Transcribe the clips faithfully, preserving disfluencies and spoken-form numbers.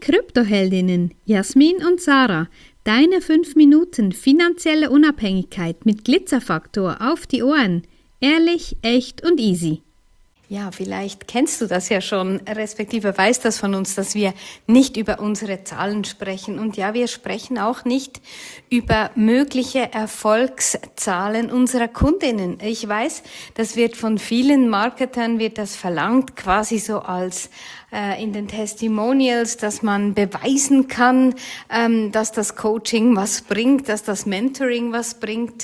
Kryptoheldinnen Jasmin und Sarah, deine fünf Minuten finanzielle Unabhängigkeit mit Glitzerfaktor auf die Ohren. Ehrlich, echt und easy. Ja, vielleicht kennst du das ja schon, respektive weißt das von uns, dass wir nicht über unsere Zahlen sprechen. Und ja, wir sprechen auch nicht über mögliche Erfolgszahlen unserer Kundinnen. Ich weiß, das wird von vielen Marketern, wird das verlangt, quasi so als äh, in den Testimonials, dass man beweisen kann, ähm, dass das Coaching was bringt, dass das Mentoring was bringt.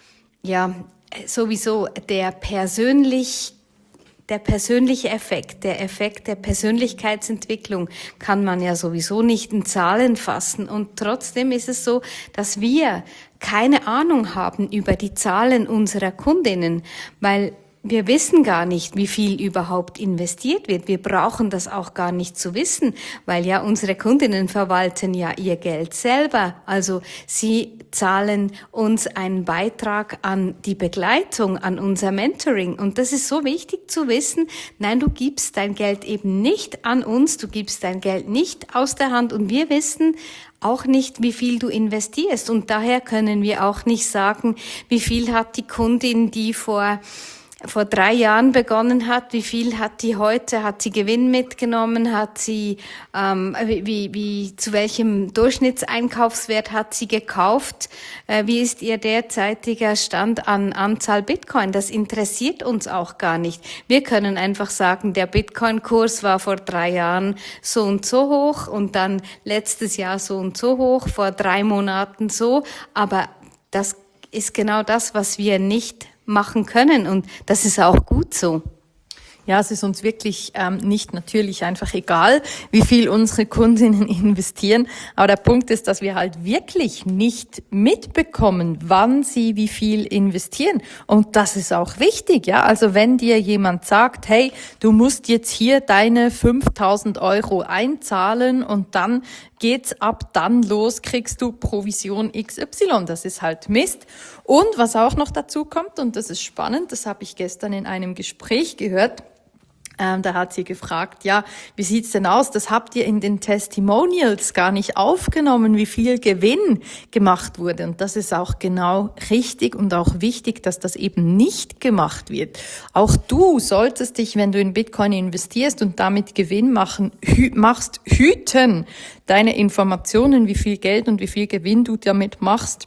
Ja, sowieso der persönlich Der persönliche Effekt, der Effekt der Persönlichkeitsentwicklung kann man ja sowieso nicht in Zahlen fassen. Und trotzdem ist es so, dass wir keine Ahnung haben über die Zahlen unserer Kundinnen, weil wir wissen gar nicht, wie viel überhaupt investiert wird. Wir brauchen das auch gar nicht zu wissen, weil ja unsere Kundinnen verwalten ja ihr Geld selber. Also sie zahlen uns einen Beitrag an die Begleitung, an unser Mentoring. Und das ist so wichtig zu wissen. Nein, du gibst dein Geld eben nicht an uns, du gibst dein Geld nicht aus der Hand. Und wir wissen auch nicht, wie viel du investierst. Und daher können wir auch nicht sagen, wie viel hat die Kundin, die vor vor drei Jahren begonnen hat, wie viel hat die heute, hat sie Gewinn mitgenommen, hat sie, ähm, wie, wie, zu welchem Durchschnittseinkaufswert hat sie gekauft, äh, wie ist ihr derzeitiger Stand an Anzahl Bitcoin? Das interessiert uns auch gar nicht. Wir können einfach sagen, der Bitcoin-Kurs war vor drei Jahren so und so hoch und dann letztes Jahr so und so hoch, vor drei Monaten so, aber das ist genau das, was wir nicht machen können und das ist auch gut so. Ja, es ist uns wirklich ähm, nicht natürlich einfach egal, wie viel unsere Kundinnen investieren. Aber der Punkt ist, dass wir halt wirklich nicht mitbekommen, wann sie wie viel investieren. Und das ist auch wichtig, ja. Also wenn dir jemand sagt, hey, du musst jetzt hier deine fünftausend Euro einzahlen und dann geht's ab dann los, kriegst du Provision X Y. Das ist halt Mist. Und was auch noch dazu kommt, und das ist spannend, das habe ich gestern in einem Gespräch gehört, Ähm, da hat sie gefragt, ja, wie sieht's denn aus? Das habt ihr in den Testimonials gar nicht aufgenommen, wie viel Gewinn gemacht wurde. Und das ist auch genau richtig und auch wichtig, dass das eben nicht gemacht wird. Auch du solltest dich, wenn du in Bitcoin investierst und damit Gewinn machen, hü- machst, hüten, deine Informationen, wie viel Geld und wie viel Gewinn du damit machst,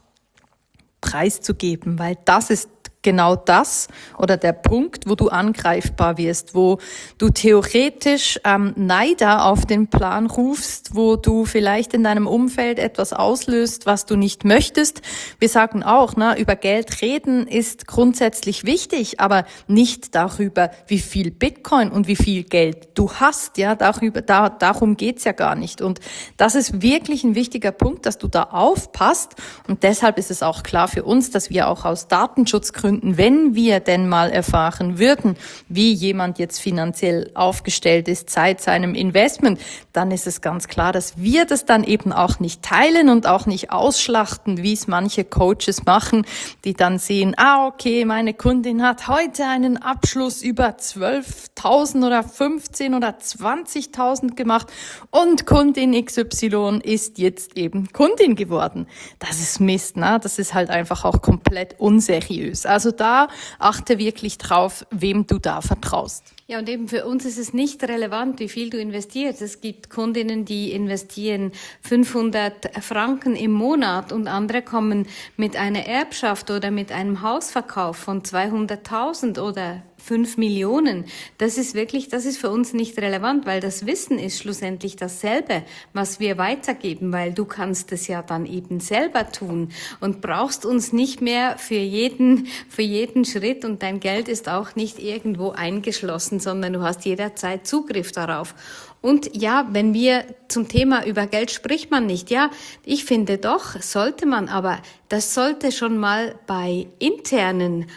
preiszugeben, weil das ist genau das oder der Punkt, wo du angreifbar wirst, wo du theoretisch ähm, Neider auf den Plan rufst, wo du vielleicht in deinem Umfeld etwas auslöst, was du nicht möchtest. Wir sagen auch, ne, über Geld reden ist grundsätzlich wichtig, aber nicht darüber, wie viel Bitcoin und wie viel Geld du hast. Ja, darüber, da, darum geht's ja gar nicht. Und das ist wirklich ein wichtiger Punkt, dass du da aufpasst. Und deshalb ist es auch klar für uns, dass wir auch aus Datenschutzgründen, wenn wir denn mal erfahren würden, wie jemand jetzt finanziell aufgestellt ist seit seinem Investment, dann ist es ganz klar, dass wir das dann eben auch nicht teilen und auch nicht ausschlachten, wie es manche Coaches machen, die dann sehen, ah, okay, meine Kundin hat heute einen Abschluss über zwölftausend oder fünfzehn oder zwanzigtausend gemacht und Kundin X Y ist jetzt eben Kundin geworden. Das ist Mist, ne? Das ist halt einfach auch komplett unseriös. Also da achte wirklich drauf, wem du da vertraust. Ja, und eben für uns ist es nicht relevant, wie viel du investierst. Es gibt Kundinnen, die investieren fünfhundert Franken im Monat und andere kommen mit einer Erbschaft oder mit einem Hausverkauf von zweihunderttausend oder fünf Millionen. Das ist wirklich, das ist für uns nicht relevant, weil das Wissen ist schlussendlich dasselbe, was wir weitergeben, weil du kannst es ja dann eben selber tun und brauchst uns nicht mehr für jeden, für jeden Schritt und dein Geld ist auch nicht irgendwo eingeschlossen, sondern du hast jederzeit Zugriff darauf. Und ja, wenn wir zum Thema über Geld spricht man nicht, ja, ich finde doch, sollte man, aber das sollte schon mal bei internen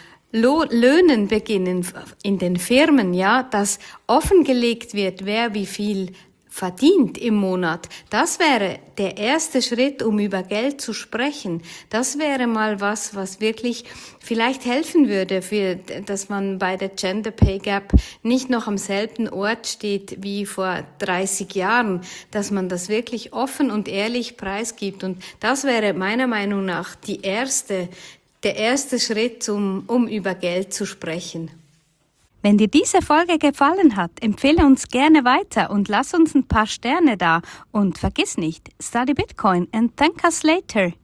Löhnen beginnen in den Firmen, ja, dass offengelegt wird, wer wie viel verdient im Monat. Das wäre der erste Schritt, um über Geld zu sprechen. Das wäre mal was, was wirklich vielleicht helfen würde, für, dass man bei der Gender Pay Gap nicht noch am selben Ort steht wie vor dreißig Jahren, dass man das wirklich offen und ehrlich preisgibt. Und das wäre meiner Meinung nach die erste, der erste Schritt, um, um über Geld zu sprechen. Wenn dir diese Folge gefallen hat, empfehle uns gerne weiter und lass uns ein paar Sterne da. Und vergiss nicht, study Bitcoin and thank us later.